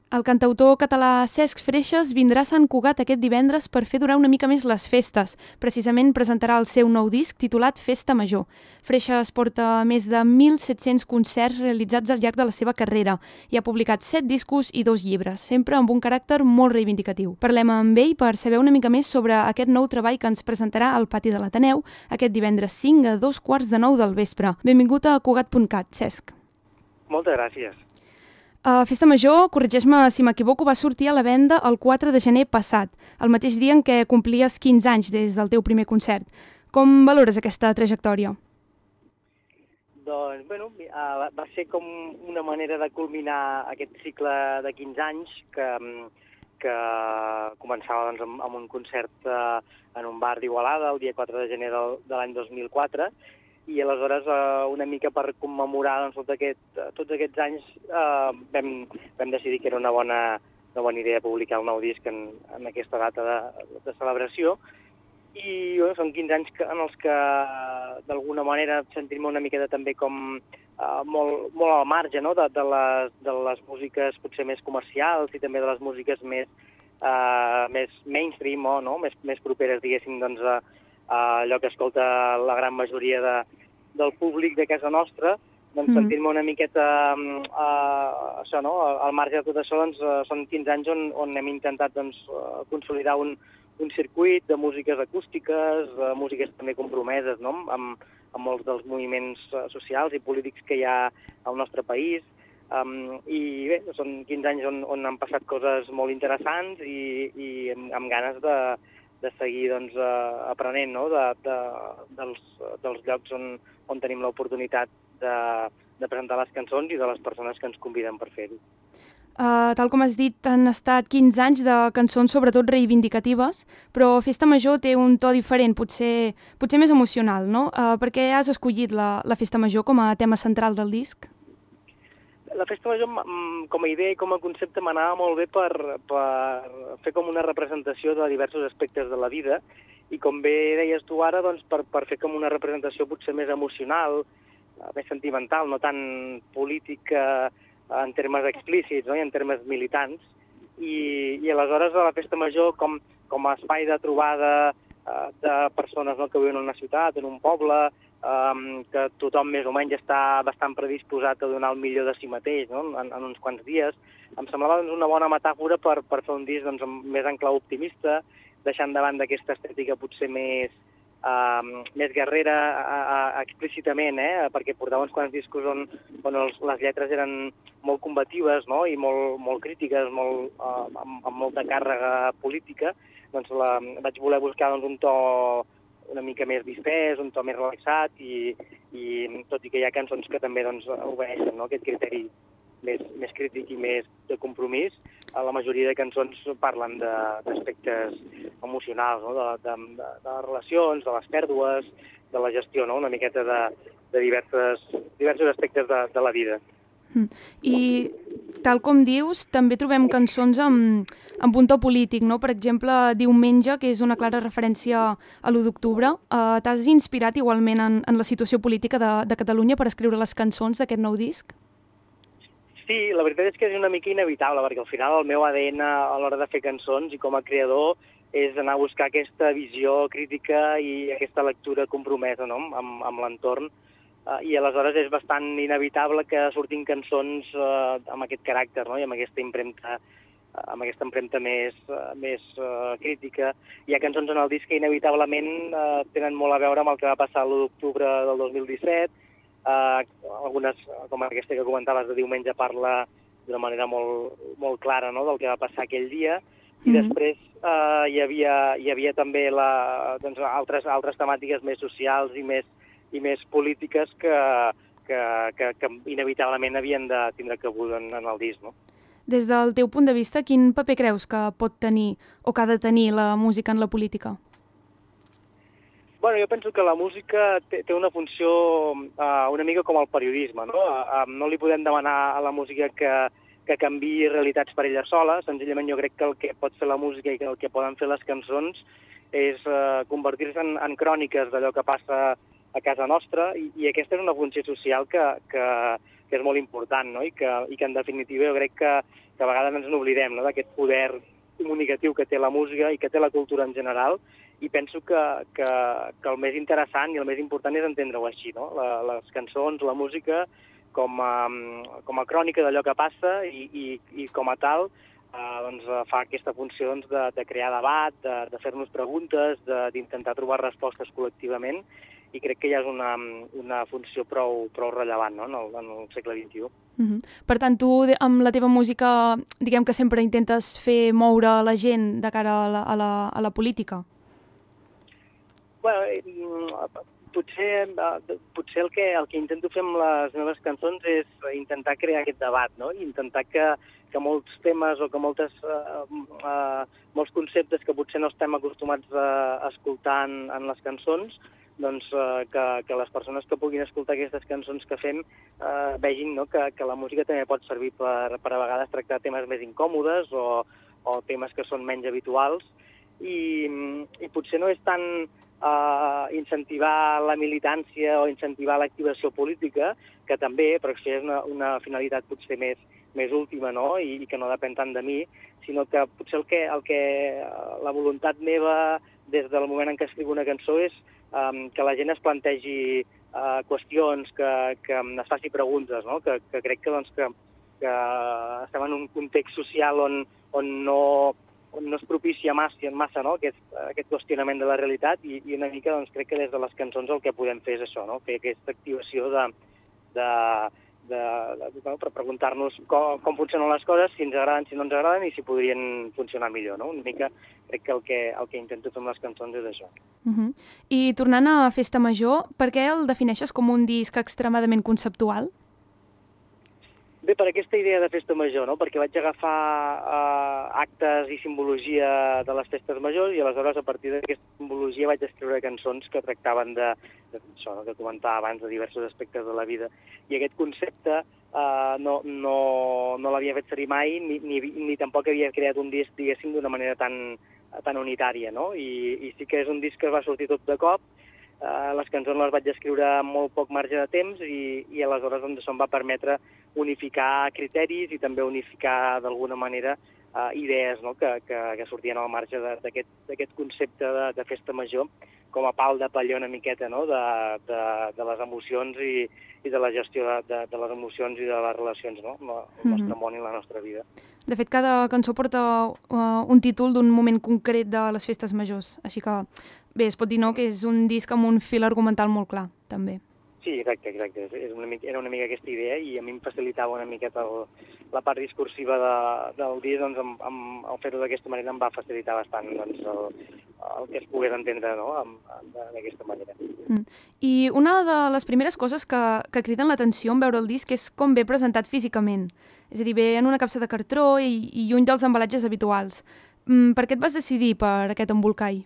El cantautor català Cesc Freixas vindrà a Sant Cugat aquest divendres per fer durar una mica més les festes. Precisament presentarà el seu nou disc titulat Festa Major. Freixas porta més de 1.700 concerts realitzats al llarg de la seva carrera i ha publicat 7 discos i 2 llibres, sempre amb un caràcter molt reivindicatiu. Parlem amb ell per saber una mica més sobre aquest nou treball que ens presentarà al pati de l'Ateneu aquest divendres 5 a 2:15 del vespre. Benvingut a Cugat.cat, Cesc. Moltes gràcies. Festa Major, corregeix-me si m'equivoco, va sortir a la venda el 4 de gener passat, el mateix dia en què complies 15 anys des del teu primer concert. Com valores aquesta trajectòria? Doncs, va ser com una manera de culminar aquest cicle de 15 anys que començava doncs, amb un concert en un bar d'Igualada el dia 4 de gener de l'any 2004, i aleshores una mica per commemorar doncs, tots aquests anys vam decidir que era una bona idea publicar el nou disc en aquesta data de celebració. I són 15 anys en els que d'alguna manera sentim una miqueta també com molt al marge, no? de les músiques potser més comercials i també de les músiques més mainstream o no? més properes, diguéssim, doncs, a allò que escolta la gran majoria del públic de casa nostra. Doncs sentir-me una miqueta això, no? Al marge de tot això, doncs, són 15 anys on hem intentat doncs, consolidar un circuit de músiques acústiques, de músiques també compromeses, no? amb molts dels moviments socials i polítics que hi ha al nostre país. I bé, són 15 anys on han passat coses molt interessants i amb ganes de seguir doncs, aprenent, no? dels llocs on tenim l'oportunitat de presentar les cançons i de les persones que ens conviden per fer-ho. Tal com has dit, han estat 15 anys de cançons sobretot reivindicatives, però Festa Major té un to diferent, potser més emocional, no? Per què has escollit la Festa Major com a tema central del disc? La Festa Major, com a idea i com a concepte, m'anava molt bé per fer com una representació de diversos aspectes de la vida i, com bé deies tu ara, doncs, per fer com una representació potser més emocional, més sentimental, no tan política en termes explícits, no? I en termes militants. I aleshores la Festa Major com a espai de trobada de persones, no? Que viuen en una ciutat, en un poble, que tothom més o menys està bastant predisposat a donar el millor de si mateix, no? en uns quants dies. Em semblava doncs, una bona metàfora per fer un disc doncs, més en clau optimista, deixant davant d'aquesta estètica potser més guerrera explícitament, perquè portava uns quants discos on les lletres eren molt combatives, no? I molt crítiques, amb molta càrrega política. Doncs vaig voler buscar doncs, un to una mica més distès, un to més relaxat i tot i que hi ha cançons que també doncs, obeeixen, no? Aquest criteri més crític i més de compromís, la majoria de cançons parlen d'aspectes emocionals, no? de les relacions, de les pèrdues, de la gestió, no? Una miqueta de diversos aspectes de la vida. I, tal com dius, també trobem cançons amb un to polític, no? Per exemple, Diumenge, que és una clara referència a l'1 d'octubre. T'has inspirat igualment en la situació política de Catalunya per escriure les cançons d'aquest nou disc? Sí, la veritat és que és una mica inevitable, perquè al final el meu ADN a l'hora de fer cançons i com a creador és anar a buscar aquesta visió crítica i aquesta lectura compromesa, no? amb l'entorn. I aleshores és bastant inevitable que surtin cançons amb aquest caràcter, no? I amb aquesta empremta més crítica. Hi ha cançons en el disc que inevitablement tenen molt a veure amb el que va passar l'1 d'octubre del 2017. Algunes, com aquesta que comentaves de Diumenge, parla d'una manera molt clara, no? Del que va passar aquell dia. I després hi havia també doncs, altres temàtiques més socials i més polítiques que inevitablement havien de tindre cabuda en el disc, no? Des del teu punt de vista, quin paper creus que pot tenir o que ha de tenir la música en la política? Bueno, jo penso que la música té una funció una mica com el periodisme, no? No li podem demanar a la música que canviï realitats per ella sola. Senzillament jo crec que el que pot fer la música i el que poden fer les cançons és convertir-se en cròniques d'allò que passa a casa nostra, i aquesta és una funció social que és molt important, no? I que en definitiva jo crec que a vegades ens n'oblidem, no? D'aquest poder comunicatiu que té la música i que té la cultura en general, i penso que el més interessant i el més important és entendre-ho així, no? Les cançons, la música, com a crònica d'allò que passa i com a tal doncs, fa aquesta funció doncs, de crear debat, de fer-nos preguntes, d'intentar trobar respostes col·lectivament, i crec que ja és una funció prou rellevant, no? en el segle XXI. Per tant, tu amb la teva música, diguem que sempre intentes fer moure la gent de cara a la política? Bueno, potser el que intento fer amb les meves cançons és intentar crear aquest debat, no? I intentar que molts temes o que molts conceptes que potser no estem acostumats a escoltar en les cançons, doncs que les persones que puguin escoltar aquestes cançons que fem vegin, no? que la música també pot servir per a vegades tractar temes més incòmodes o temes que són menys habituals, i potser no és tant incentivar la militància o incentivar l'activació política, que també, però això és una finalitat potser més última, no? I que no depèn tant de mi, sinó que potser la voluntat meva des del moment en què escric una cançó és que la gent es plantegi qüestions, que es faci preguntes, no? Que crec que estem en un context social on no es propicia massa no? aquest qüestionament de la realitat, i una mica doncs, crec que des de les cançons el que podem fer és això, no? Fer aquesta activació per preguntar-nos com funcionen les coses, si ens agraden, si no ens agraden i si podrien funcionar millor. No? Una mica crec que el que intento fer amb les cançons és això. I tornant a Festa Major, per què el defineixes com un disc extremadament conceptual? Bé, per aquesta idea de Festa Major, no? Perquè vaig agafar actes i simbologia de les festes majors i aleshores a partir d'aquesta simbologia vaig escriure cançons que tractaven d'això, que comentava abans, de diversos aspectes de la vida. I aquest concepte no l'havia fet servir mai ni tampoc havia creat un disc, diguéssim, d'una manera tan unitària, no? I sí que és un disc que va sortir tot de cop. Les cançons les vaig escriure amb molt poc marge de temps i aleshores doncs, això em va permetre unificar criteris i també unificar d'alguna manera idees, no? que sortien al marge d'aquest concepte de festa major com a pal de paller una miqueta, no? de les emocions i de la gestió de les emocions i de les relacions, no? El nostre món i la nostra vida. De fet, cada cançó porta un títol d'un moment concret de les festes majors, així que bé, es pot dir no, que és un disc amb un fil argumental molt clar, també. Sí, exacte. Era una mica aquesta idea i a mi em facilitava una miqueta la part discursiva del disc, doncs al fer-ho d'aquesta manera em va facilitar bastant doncs, el que es pogués entendre, no? D'aquesta manera. I una de les primeres coses que criden l'atenció en veure el disc és com ve presentat físicament. És a dir, ve en una capsa de cartró i lluny dels embalatges habituals. Per què et vas decidir per aquest embolcall?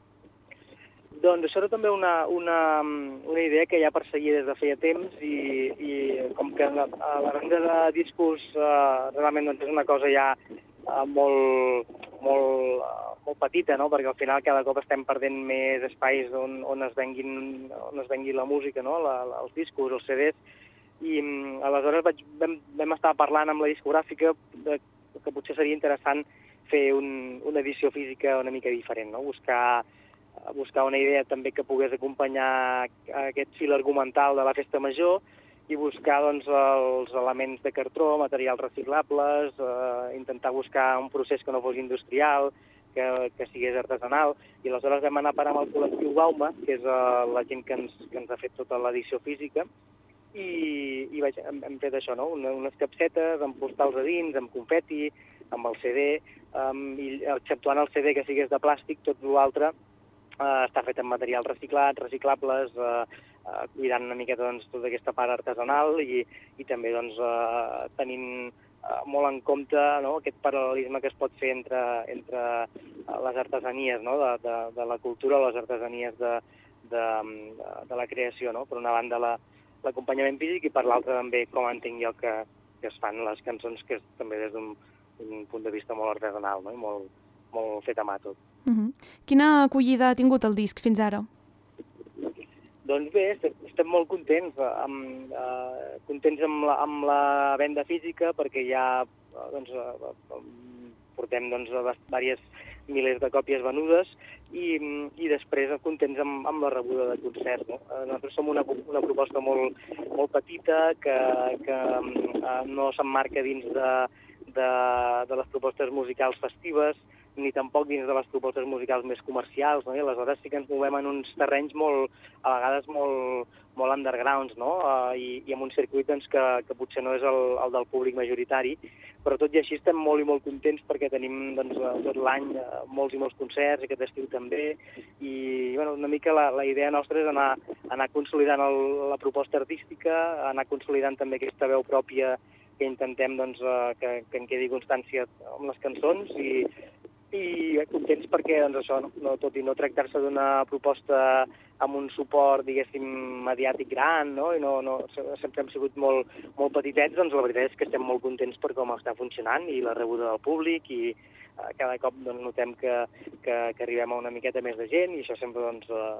Doncs això era també una idea que ja perseguia des de feia temps i com que la venda de discos realment doncs, és una cosa ja molt petita, no? Perquè al final cada cop estem perdent més espais on es vengui la música, no? Els discos, els CDs, i aleshores vam estar parlant amb la discogràfica que potser seria interessant fer una edició física una mica diferent, no? Buscar una idea també que pogués acompanyar aquest fil argumental de la festa major i buscar doncs, els elements de cartró, materials reciclables, intentar buscar un procés que no fos industrial, que sigués artesanal, i aleshores vam anar a parar amb el col·lectiu Bauma, que és la gent que ens ha fet tota l'edició física, i hem fet això, no? Unes capsetes amb postals a dins, amb confeti, amb el CD, i exceptuant el CD que sigués de plàstic, tot l'altre està fet amb materials reciclats, reciclables, cuidant una miqueta doncs, tota aquesta part artesanal i també doncs, tenint molt en compte, no? Aquest paral·lelisme que es pot fer entre les artesanies, no? de la cultura o les artesanies de la creació. No? Per una banda l'acompanyament físic i per l'altra també com entenc jo que es fan les cançons, que és també des d'un punt de vista molt artesanal, no? I molt fet a mà tot. Quina acollida ha tingut el disc fins ara? Doncs bé, estem molt contents, contents amb la venda física, perquè ja portem diverses milers de còpies venudes i després contents amb la rebuda de concerts. No? Nosaltres som una proposta molt petita que no s'emmarca dins de les propostes musicals festives, ni tampoc dins de les propostes musicals més comercials, no? I aleshores sí que ens movem en uns terrenys a vegades molt undergrounds, no? I amb un circuit que potser no és el del públic majoritari, però tot i així estem molt i molt contents perquè tenim tot l'any molts i molts concerts, aquest estiu també, i una mica la idea nostra és anar consolidant la proposta artística, anar consolidant també aquesta veu pròpia que intentem que en quedi constància amb les cançons i contents perquè, això, tot i no tractar-se d'una proposta amb un suport, diguéssim, mediàtic gran, no? I sempre hem sigut molt petitets, doncs la veritat és que estem molt contents per com està funcionant i la rebuda del públic i cada cop notem que arribem a una miqueta més de gent i això sempre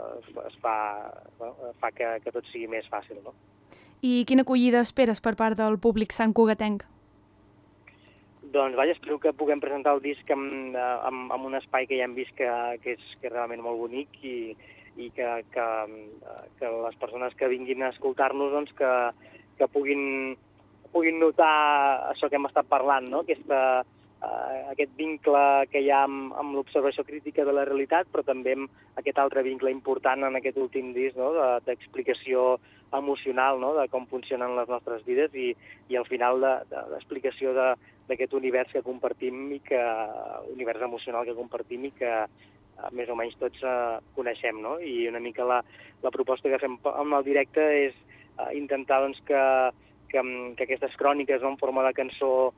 fa que tot sigui més fàcil, no? I quina acollida esperes per part del públic santcugatenc? Doncs vaja, espero que puguem presentar el disc amb un espai que ja hem vist que és realment molt bonic i que les persones que vinguin a escoltar-nos doncs, que puguin notar això que hem estat parlant, no? Aquest vincle que hi ha amb l'observació crítica de la realitat, però també amb aquest altre vincle important en aquest últim disc, no? D'explicació emocional, no? De com funcionen les nostres vides i al final d'explicació d'aquest univers que compartim univers emocional que compartim i que més o menys tots coneixem, no? I una mica la proposta que fem amb el directe és intentar que aquestes cròniques en forma de cançó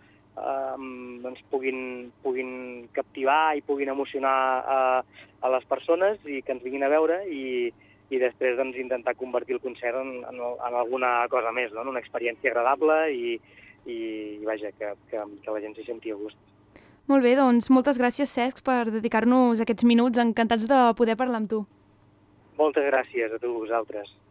puguin captivar i puguin emocionar a les persones i que ens vinguin a veure i després intentar convertir el concert en alguna cosa més, no? En una experiència agradable i vaja, que la gent s'hi senti a gust. Molt bé, doncs moltes gràcies, Cesc, per dedicar-nos aquests minuts. Encantats de poder parlar amb tu. Moltes gràcies a tu, vosaltres.